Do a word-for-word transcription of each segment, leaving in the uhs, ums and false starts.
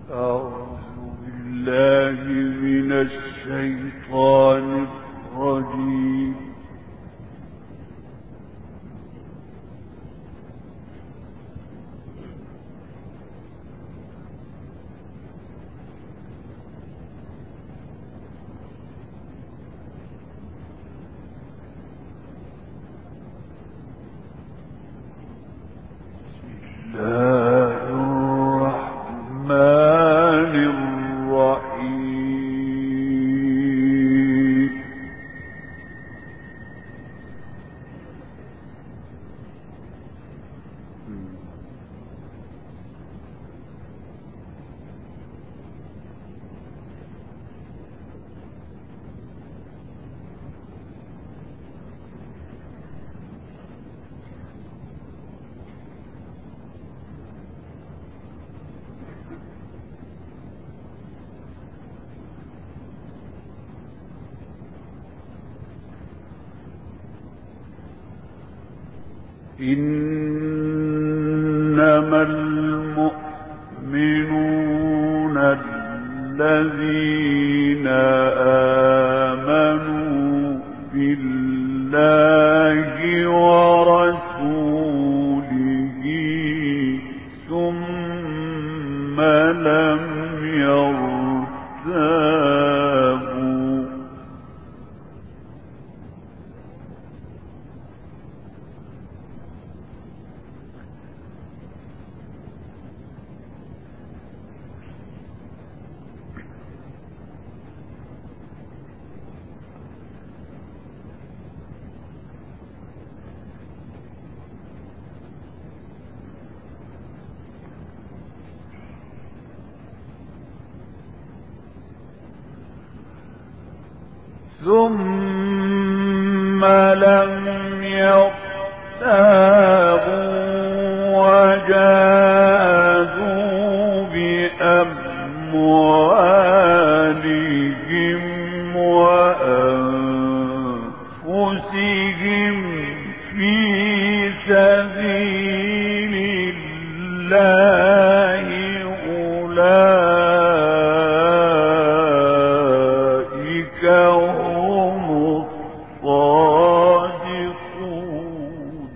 أعوذ بالله من الشيطان الرجيم. إنما المؤمنون الذين آمنوا بالله ورسوله ثم لم يرتابوا. ثم لم يرتابوا وجاهدوا بأموالهم وأنفسهم في سبيل الله أولئك هم الصادقون.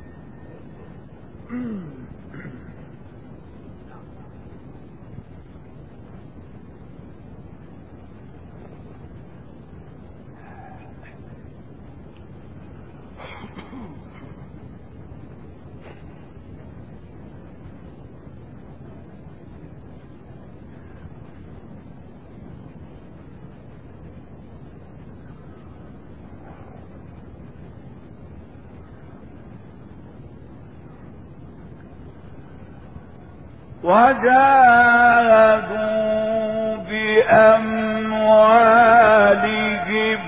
وجاهدوا بأموالهم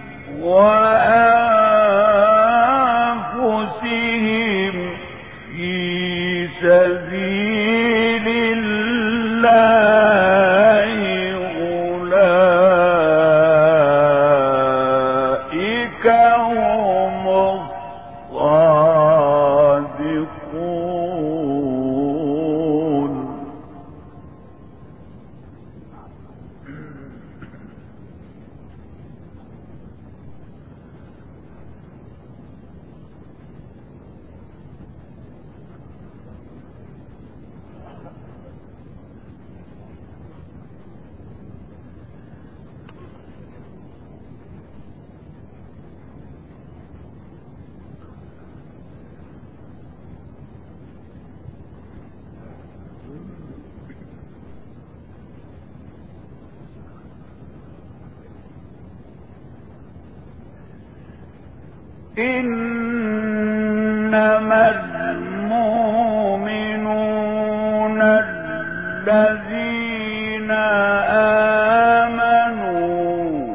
وأنفسهم في سبيل الله أولئك هم الصادقون. إنما المؤمنون الذين آمنوا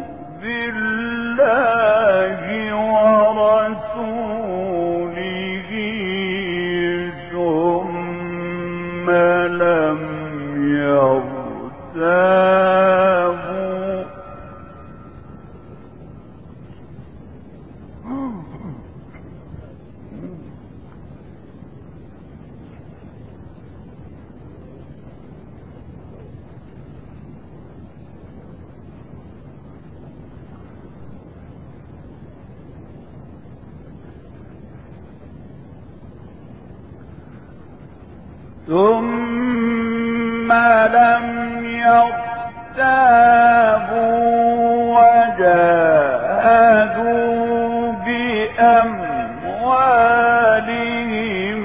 بالله ورسوله ثم لم يرتابوا ثم لم يرتابوا وجاهدوا بأموالهم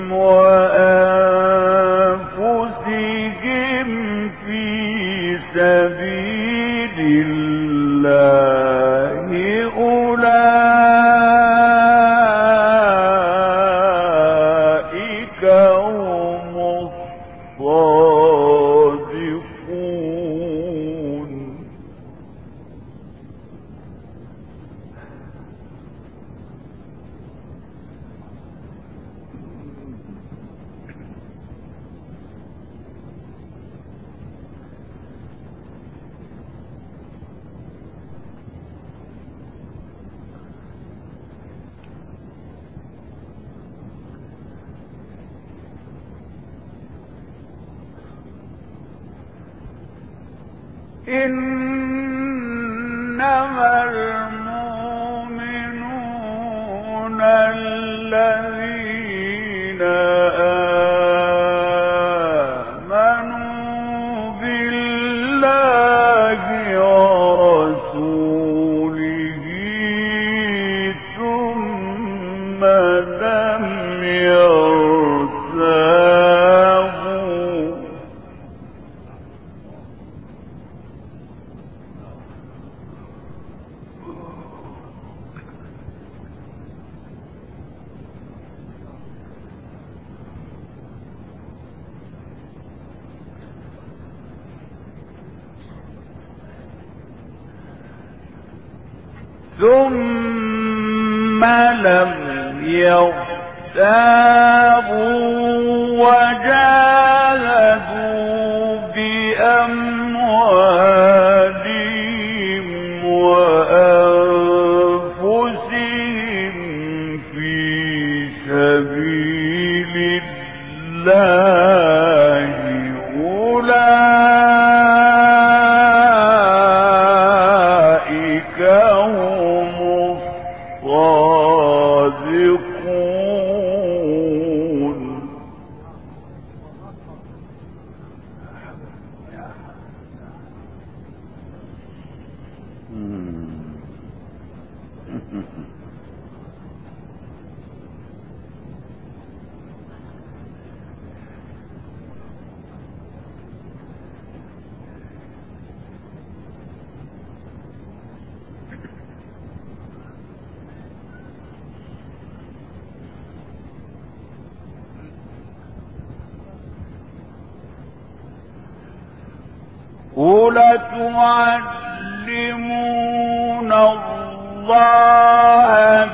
وأنفسهم في سبيل الله أولئك هم الصادقون. إنما المؤمنون الذين آمنوا بالله ورسوله ثم لم يرتابوا. ثم لم يرتابوا وجاهدوا بأموالهم وأنفسهم في سبيل الله أولئك هم الصادقون. قل تعلمون الله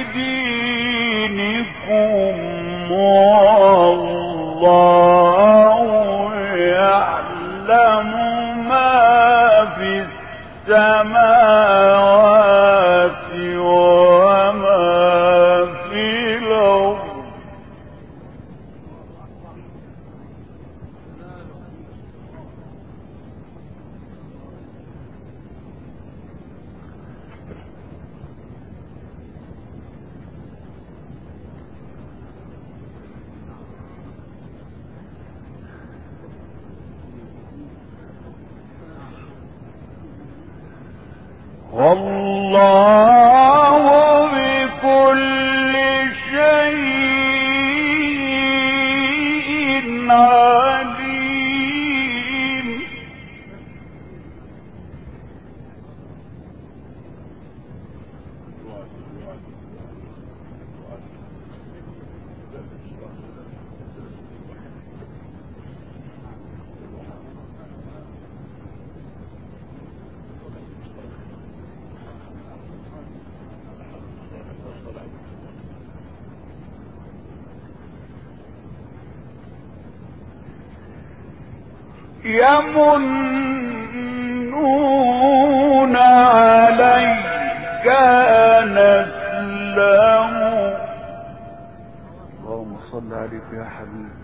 بدينكم والله يعلم ما في السماوات وما في الأرض. والله بكل شيء عليم. يمنون عليك أن أسلموا. اللهم صل عليك يا حبيبي.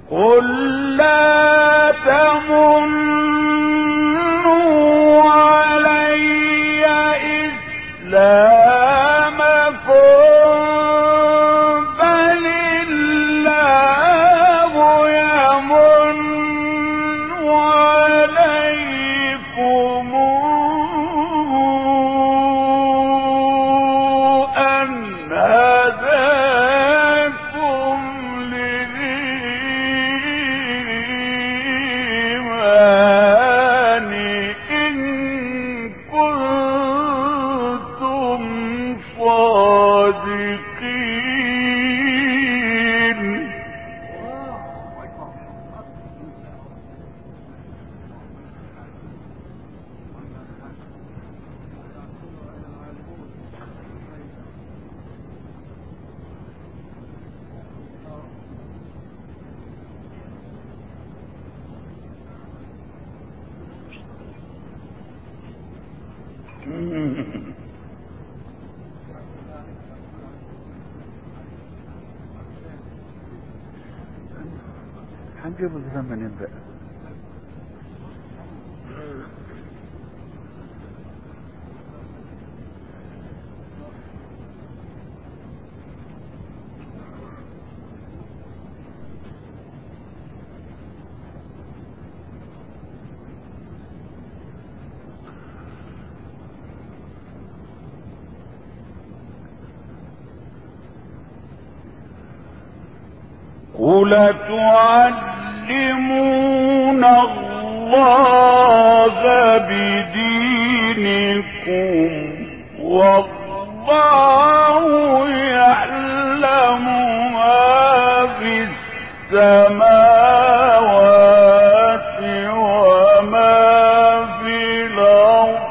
قل لا تمنوا علي إسلامكم بل الله يمن عليكم أن هداكم للإيمان إن كنتم صادقين. هنجيب الزمن بقى. قل تعلمون الله بدينكم والله يعلم ما في السماوات وما في الأرض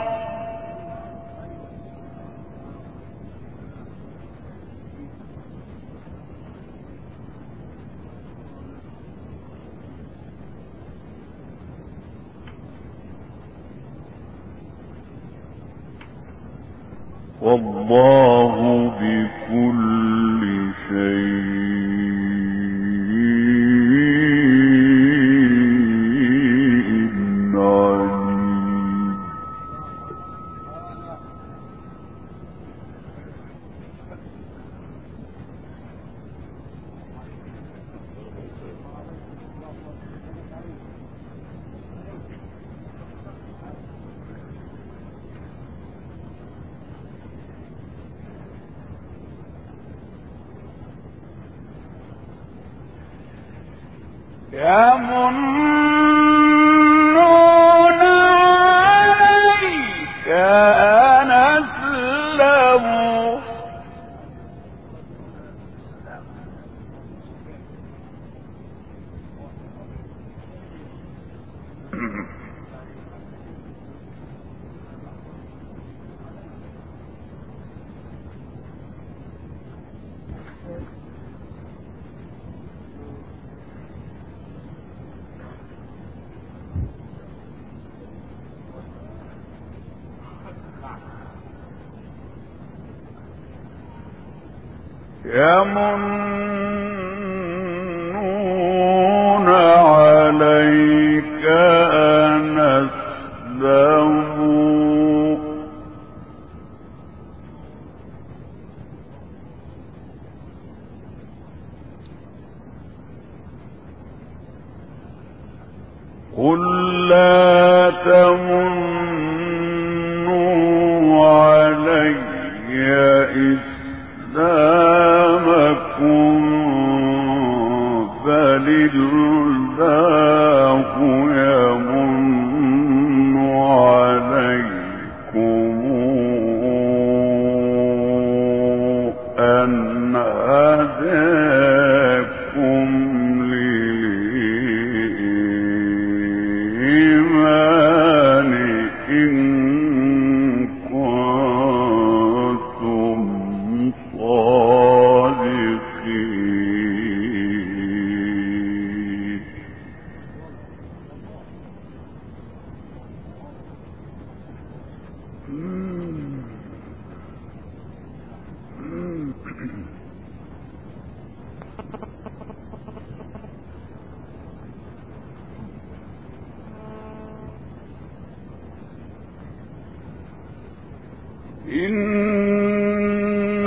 والله بكل شيء عليم. يمنون عليك أن أسلموا يمنون عليك أن أسلموا قل لا تمنوا علي إسلامكم بل الله يمن عليكم أن هداكم للإيمان إن كنتم صادقين.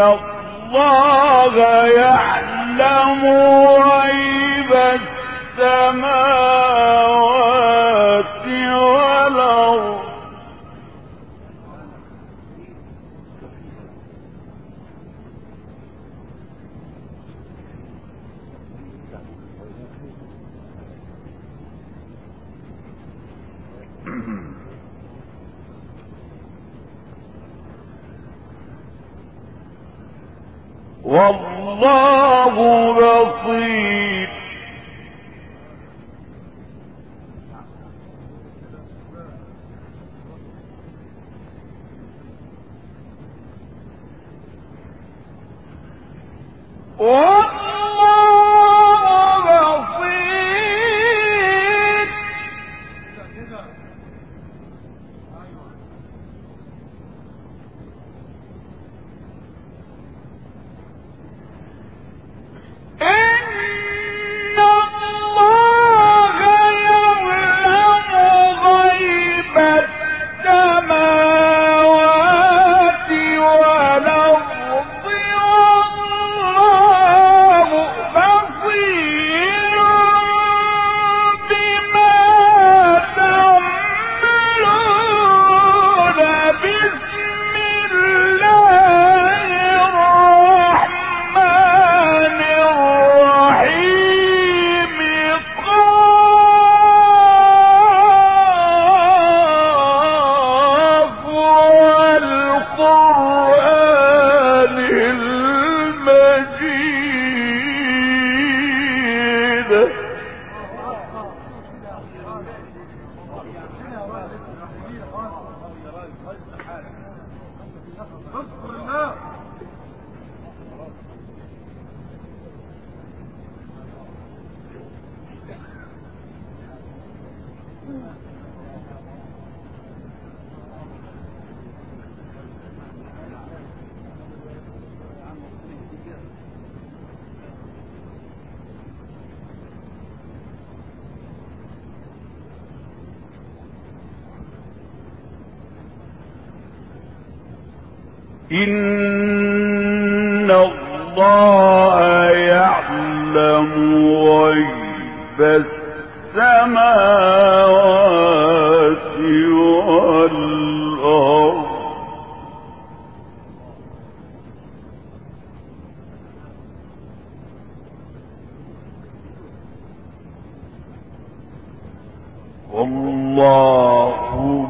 الله يعلم غيب السماوات والأرض والله بصير والله بصير إن الله يعلم غيب السماوات والأرض والله بصير بما تعملون بسم الله الرحمن الرحيم قاف والقرآن المجيد إن الله يعلم غيب السماوات والأرض والله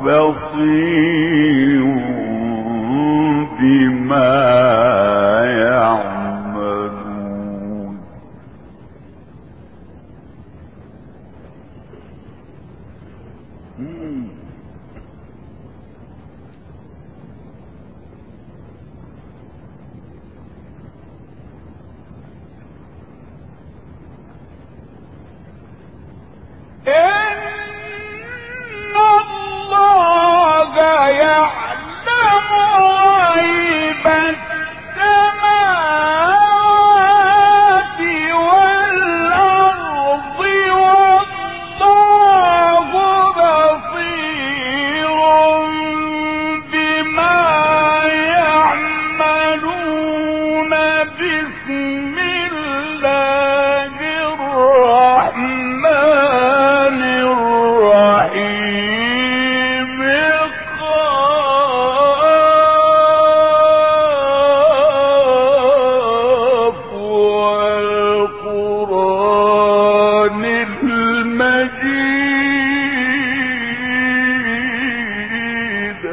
بصير بما يعملون إن الله يعلم غيب السماوات والأرض والله بصير بما يعملون بسم الله الرحمن الرحيم قاف والقرآن المجيد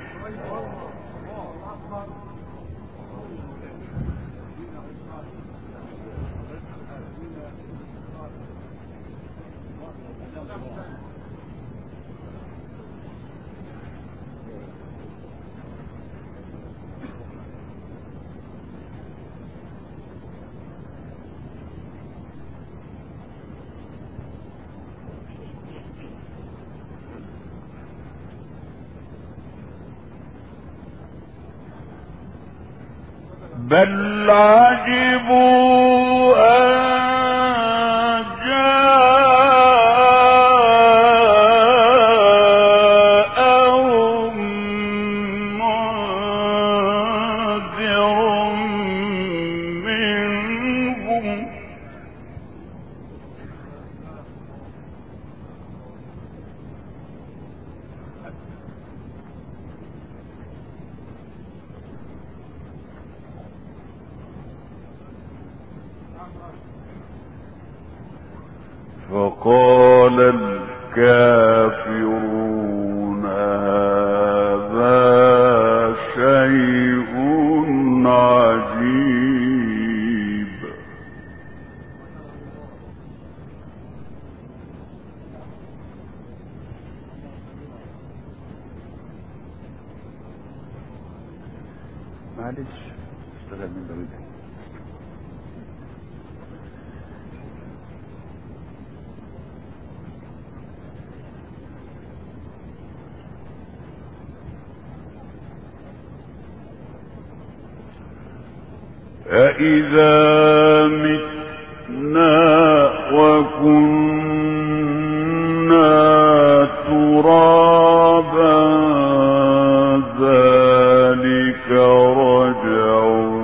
بل عجبوا أن جاءهم منذر فقال الكافرون هذا شيء عجيب. معلش اشتغل من بعيد. أإذا متنا وكنا ترابا ذلك رجع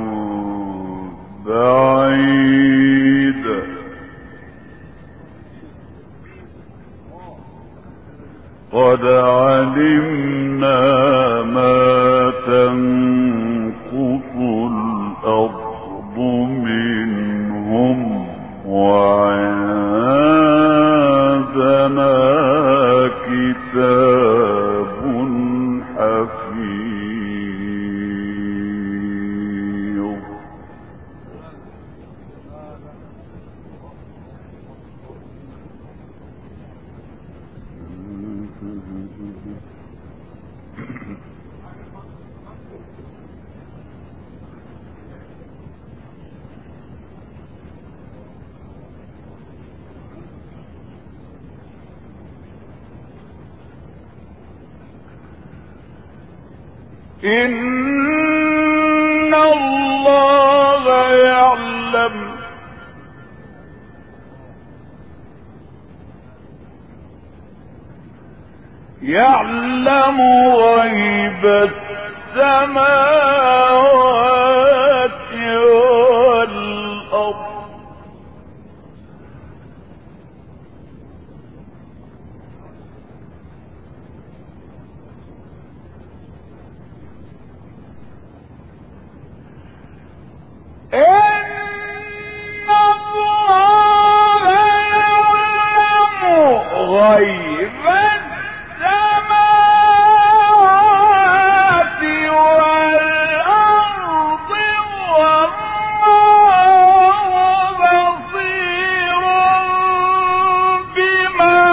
بعيد. قد علمنا ما تنقص الأرض منهم وعندنا كتاب حفيظ. إن الله يعلم يعلم غيب السماوات والأرض. إن الله يعلم غيب السماوات والأرض والله بصير بما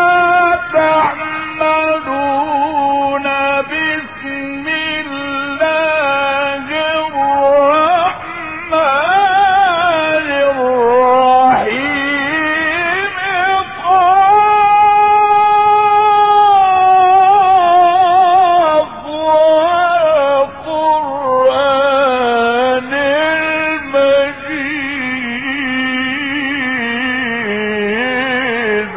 تعملون. بسم الله الرحمن الرحيم. قاف والقرآن المجيد.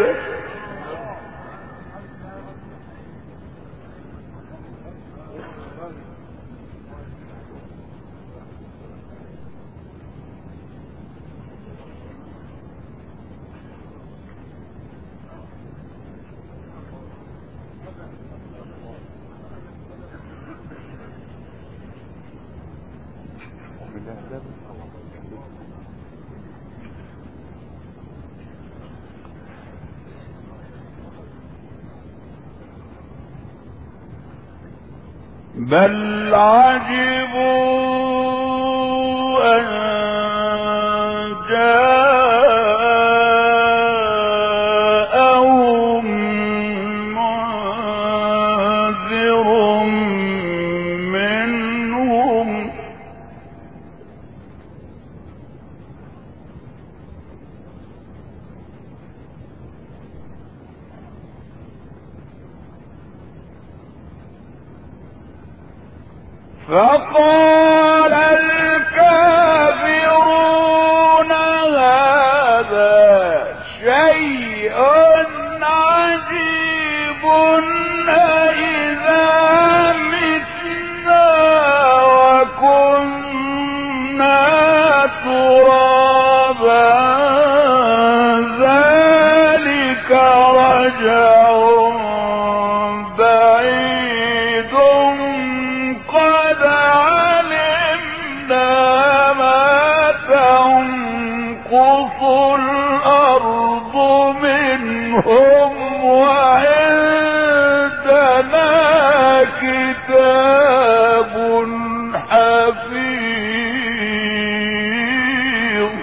بل عجبوا أن جاءهم منذر منهم فقال الكافرون هذا شيء عجيب. أإذا متنا وكنا ترابا ذلك رجع بعيد. قد علمنا ما تنقص تنقص الأرض منهم وعندنا كتاب حفيظ.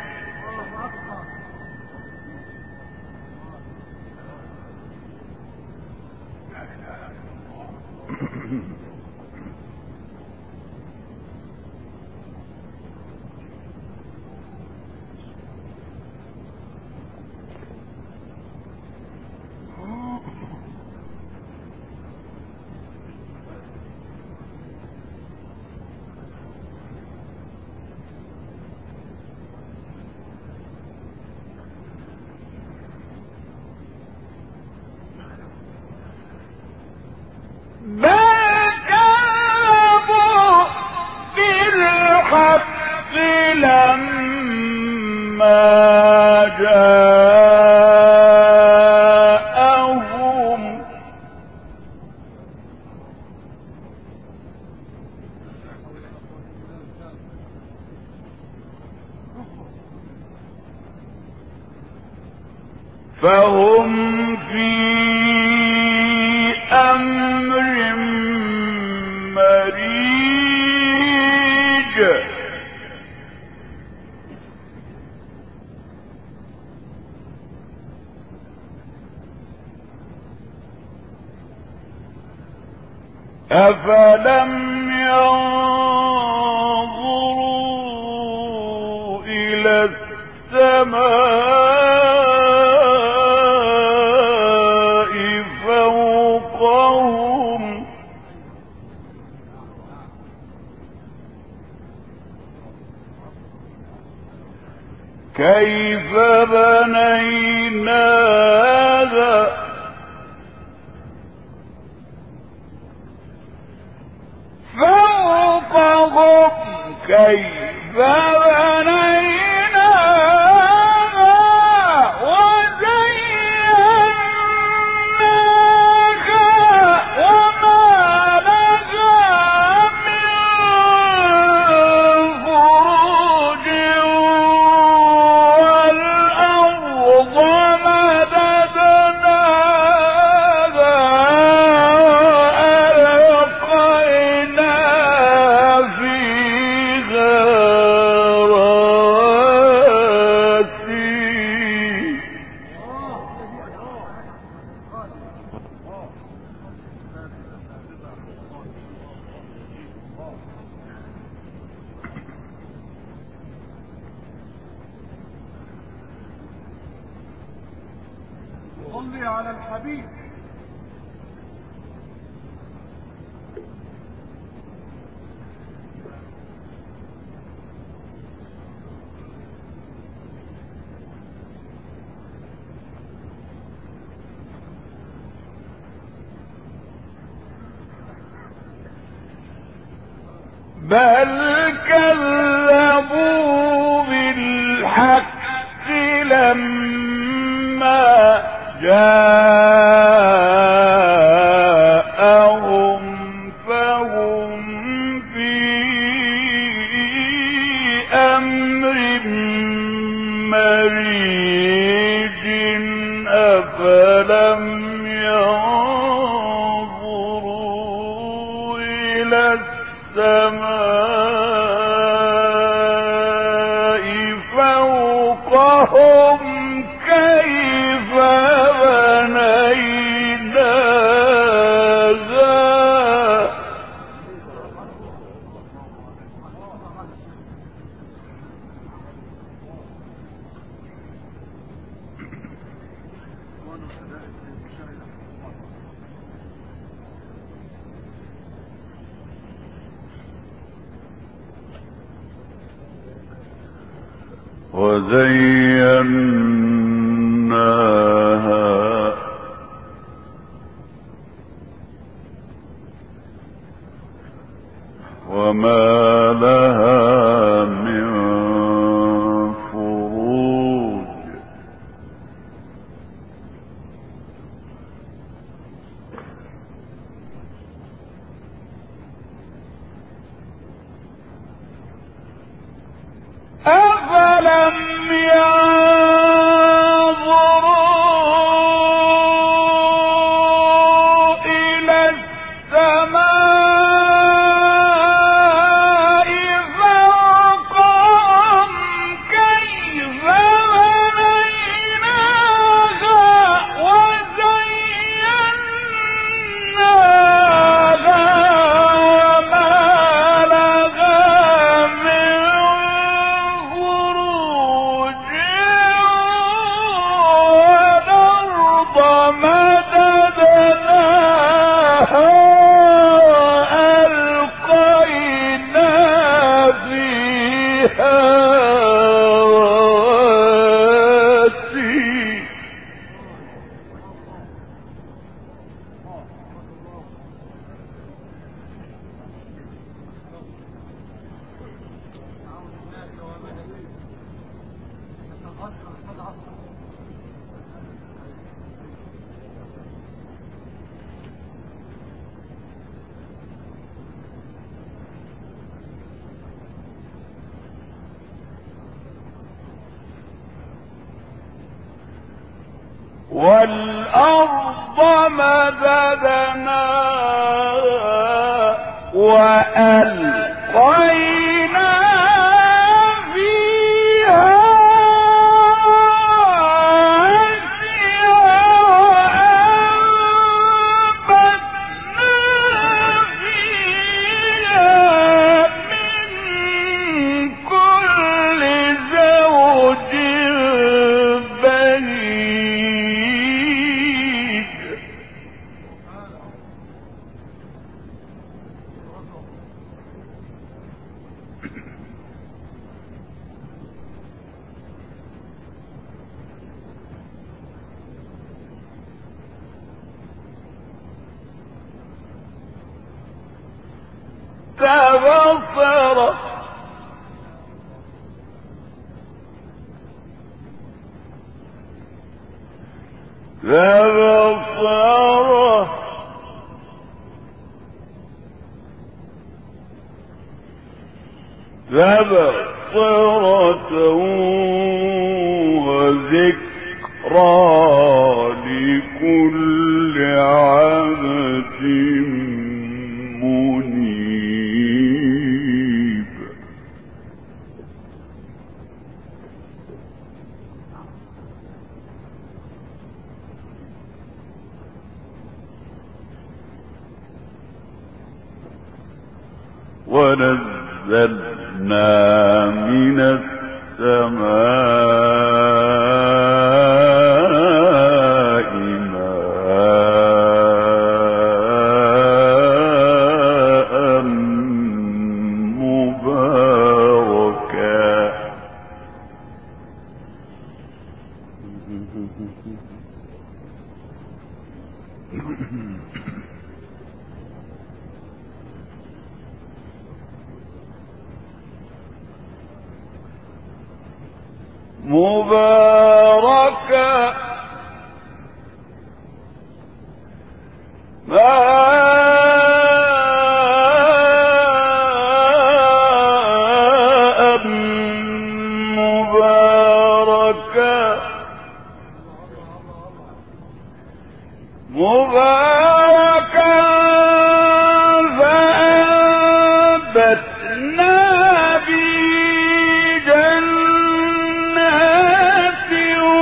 لما جاءهم فهم في أمر مريج. أفلم ينظروا إلى السماء فوقهم كيف بنيناها فوقهم كيف بنيناها وزيناها وما لها من فروج والأرض مددناها صلي على الحبيب. بل كذبوا بالحق لما جاءهم فهم في أمر مريج. أفلم ينظروا إلى السماء فوقهم كيف بنيناها وزيناها وما لها من فروج أفلم والأرض مددناها وألقينا فيها تبصر تبصر تبصرة وذكرى لكل عبد منيب. ونزلنا من السماء ماء مباركا مباركا ماء مباركا مباركا فأنبتنا به جنات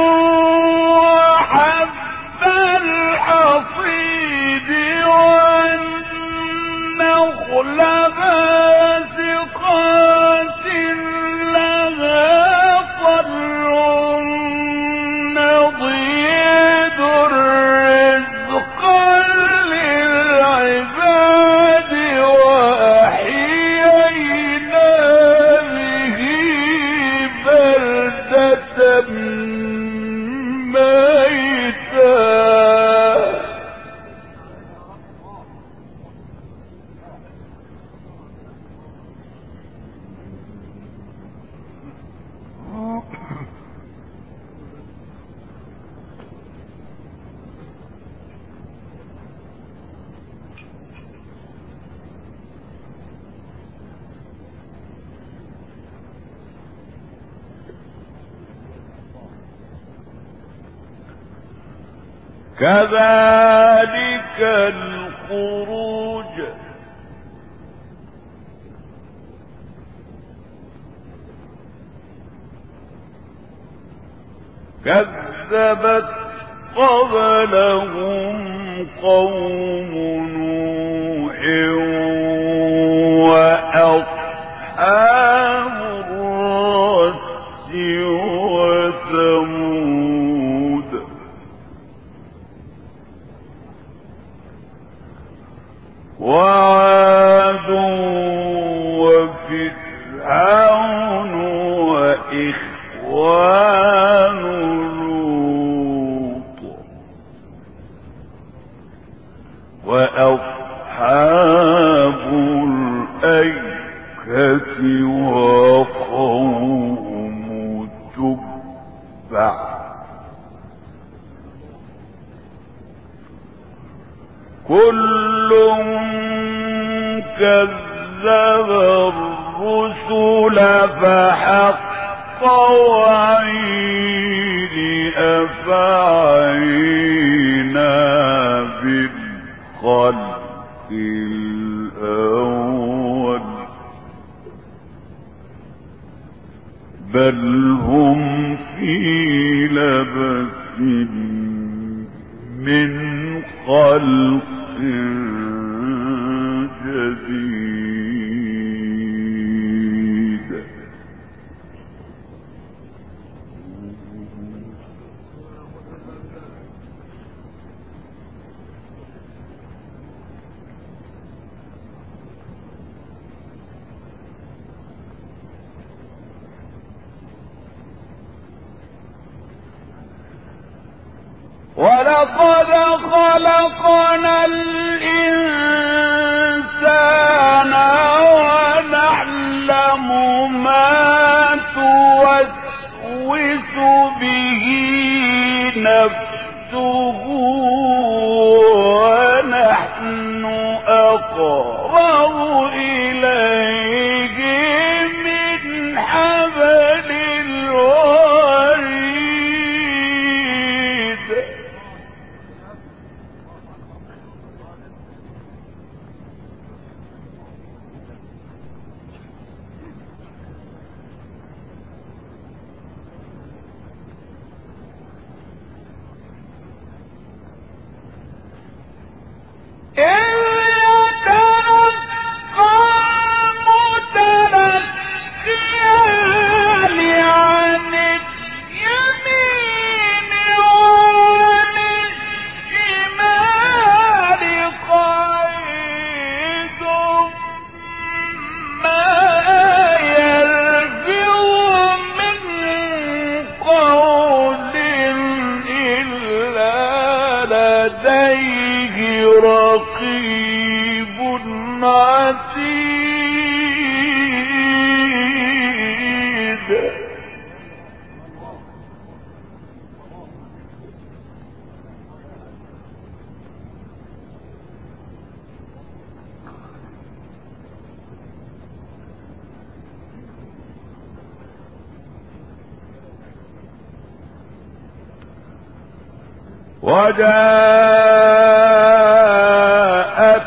وحب الحصيد والنخل باسقات لها طلع نضيد رزقا للعباد وأحيينا به بلدة ميتا. كذلك الخروج كذبت قبلهم قوم نوح وأصحاب الرس وثمود وعاد وفرعون وإخوان لوط وأصحاب الأيكة وقوم تبع كل كذب الرسل فحق وعيد أفعينا بالخلق الأول بل هم في لبس من خلق جديد ولقد خلقنا الإنسان ونعلم ما توسوس به نفسه ونحن أقرب إليه من حبل الوريد وجاءت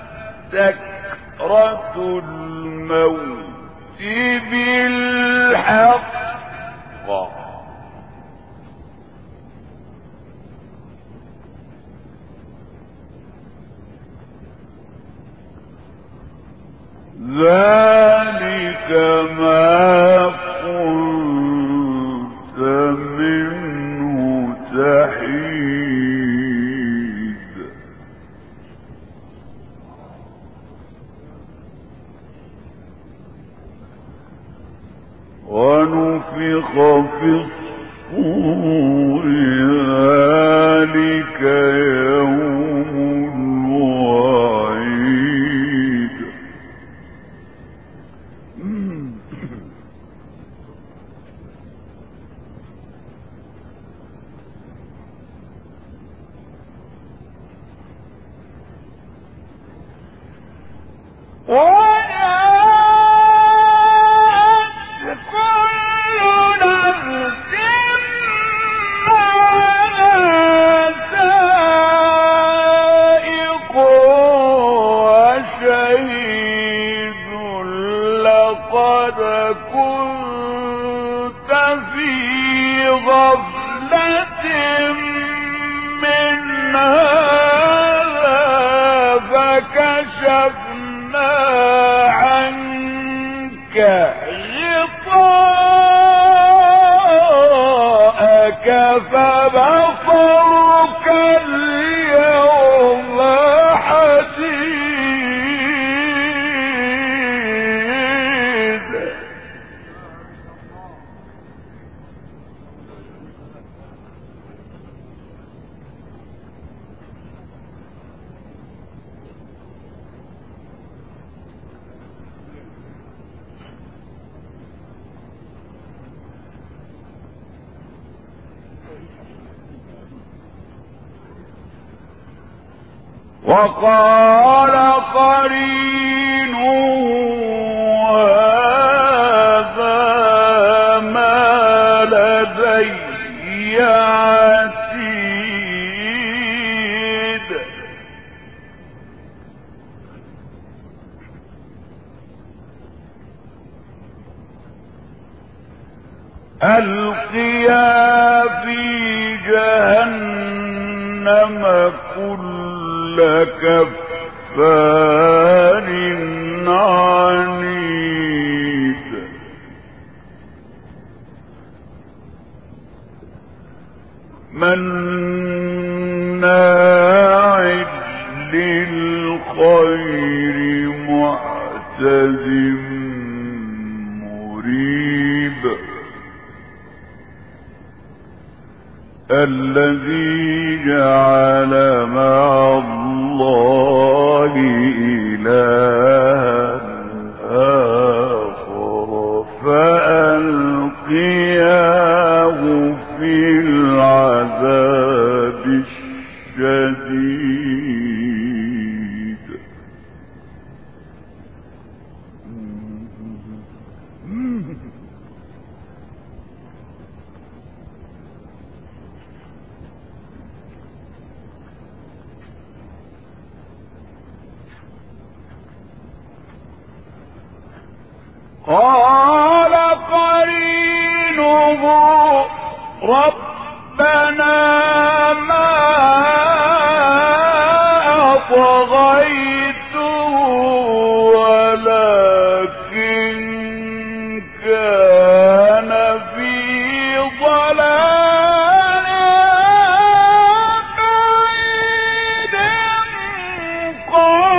سكرة الموت بالحق ذلك ما كنت منه تحيد ونفخ في الصور ذلك يوم الوعيد وَأَنْ فبصرك اليوم حديد. وقال قرينه هذا ما لدي عتيد. ألقيا في جهنم كل كفار عنيد. مناع للخير معتد مريب. الذي جعل مع الله إلها آخر فألقياه في العذاب الشديد. قال قرينه ربنا